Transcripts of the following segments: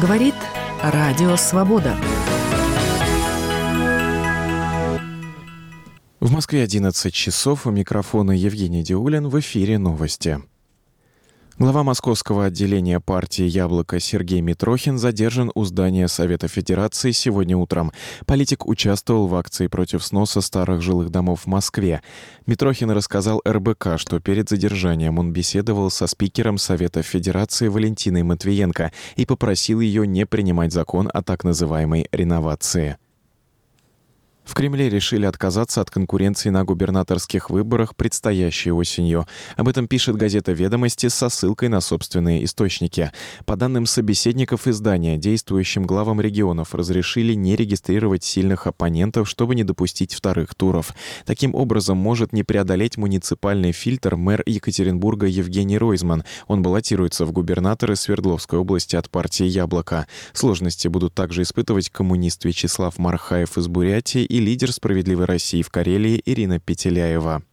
Говорит Радио Свобода. В Москве 11 часов. У микрофона Евгений Диулин. В эфире новости. Глава московского отделения партии «Яблоко» Сергей Митрохин задержан у здания Совета Федерации сегодня утром. Политик участвовал в акции против сноса старых жилых домов в Москве. Митрохин рассказал РБК, что перед задержанием он беседовал со спикером Совета Федерации Валентиной Матвиенко и попросил ее не принимать закон о так называемой реновации. В Кремле решили отказаться от конкуренции на губернаторских выборах, предстоящей осенью. Об этом пишет газета «Ведомости» со ссылкой на собственные источники. По данным собеседников издания, действующим главам регионов разрешили не регистрировать сильных оппонентов, чтобы не допустить вторых туров. Таким образом, может не преодолеть муниципальный фильтр мэр Екатеринбурга Евгений Ройзман. Он баллотируется в губернаторы Свердловской области от партии «Яблоко». Сложности будут также испытывать коммунист Вячеслав Мархаев из Бурятии и лидер «Справедливой России» в Карелии Ирина Петеляева.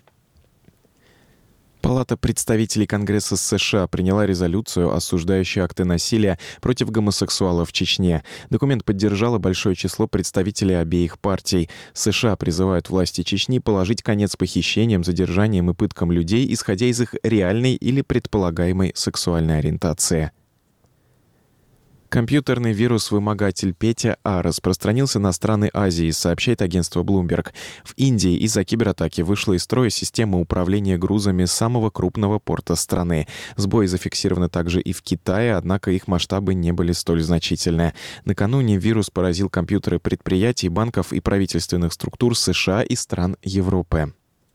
Палата представителей Конгресса США приняла резолюцию, осуждающую акты насилия против гомосексуалов в Чечне. Документ поддержало большое число представителей обеих партий. США призывают власти Чечни положить конец похищениям, задержаниям и пыткам людей, исходя из их реальной или предполагаемой сексуальной ориентации. Компьютерный вирус-вымогатель Петя А распространился на страны Азии, сообщает агентство Bloomberg. В Индии из-за кибератаки вышла из строя система управления грузами самого крупного порта страны. Сбои зафиксированы также и в Китае, однако их масштабы не были столь значительны. Накануне вирус поразил компьютеры предприятий, банков и правительственных структур США и стран Европы.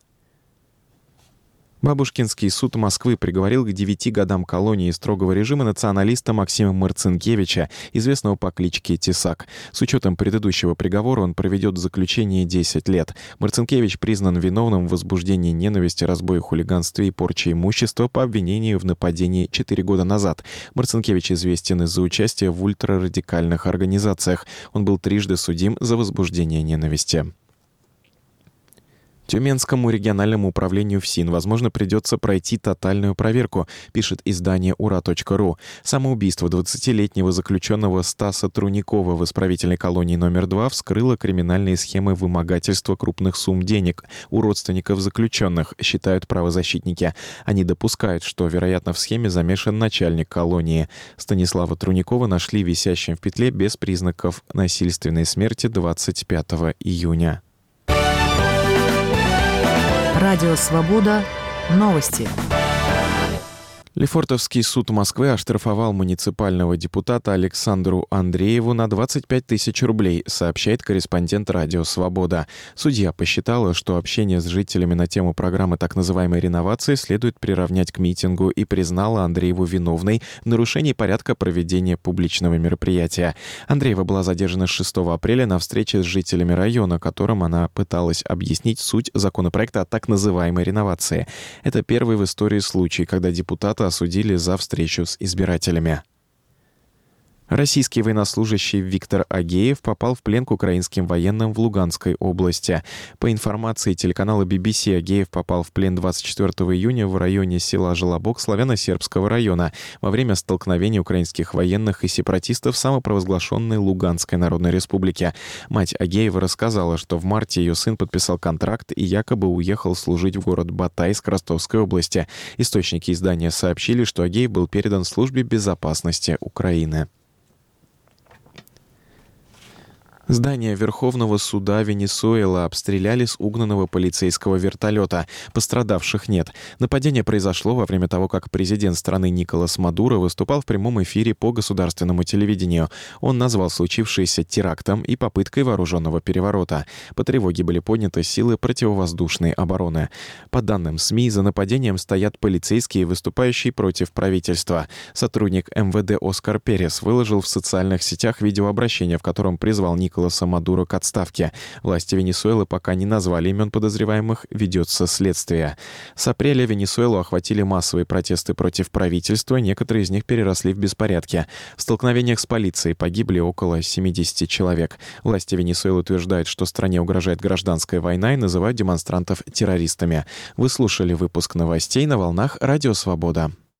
Бабушкинский суд Москвы приговорил к 9 годам колонии строгого режима националиста Максима Марцинкевича, известного по кличке Тесак. С учетом предыдущего приговора он проведет в заключении 10 лет. Марцинкевич признан виновным в возбуждении ненависти, разбое, хулиганстве и порче имущества по обвинению в нападении 4 года назад. Марцинкевич известен из-за участия в ультрарадикальных организациях. Он был трижды судим за возбуждение ненависти. Тюменскому региональному управлению ФСИН, возможно, придется пройти тотальную проверку, пишет издание ура.ру. Самоубийство 20-летнего заключенного Стаса Труникова в исправительной колонии номер 2 вскрыло криминальные схемы вымогательства крупных сумм денег у родственников заключенных, считают правозащитники. Они допускают, что, вероятно, в схеме замешан начальник колонии. Станислава Труникова нашли висящим в петле без признаков насильственной смерти 25 июня. Радио Свобода. Новости. Лефортовский суд Москвы оштрафовал муниципального депутата Александру Андрееву на 25 тысяч рублей, сообщает корреспондент Радио Свобода. Судья посчитала, что общение с жителями на тему программы так называемой реновации следует приравнять к митингу и признала Андрееву виновной в нарушении порядка проведения публичного мероприятия. Андреева была задержана 6 апреля на встрече с жителями района, которым она пыталась объяснить суть законопроекта о так называемой реновации. Это первый в истории случай, когда депутата осудили за встречу с избирателями. Российский военнослужащий Виктор Агеев попал в плен к украинским военным в Луганской области. По информации телеканала BBC, Агеев попал в плен 24 июня в районе села Желобок славяно-сербского района во время столкновения украинских военных и сепаратистов в самопровозглашенной Луганской Народной Республике. Мать Агеева рассказала, что в марте ее сын подписал контракт и якобы уехал служить в город Батайск Ростовской области. Источники издания сообщили, что Агеев был передан службе безопасности Украины. Здание Верховного суда Венесуэлы обстреляли с угнанного полицейского вертолета. Пострадавших нет. Нападение произошло во время того, как президент страны Николас Мадуро выступал в прямом эфире по государственному телевидению. Он назвал случившееся терактом и попыткой вооруженного переворота. По тревоге были подняты силы противовоздушной обороны. По данным СМИ, за нападением стоят полицейские, выступающие против правительства. Сотрудник МВД Оскар Перес выложил в социальных сетях видеообращение, в котором призвал Николаса Мадуро к отставке. Власти Венесуэлы пока не назвали имен подозреваемых, ведется следствие. С апреля Венесуэлу охватили массовые протесты против правительства, некоторые из них переросли в беспорядки. В столкновениях с полицией погибли около 70 человек. Власти Венесуэлы утверждают, что стране угрожает гражданская война и называют демонстрантов террористами. Вы слушали выпуск новостей на волнах Радио Свобода.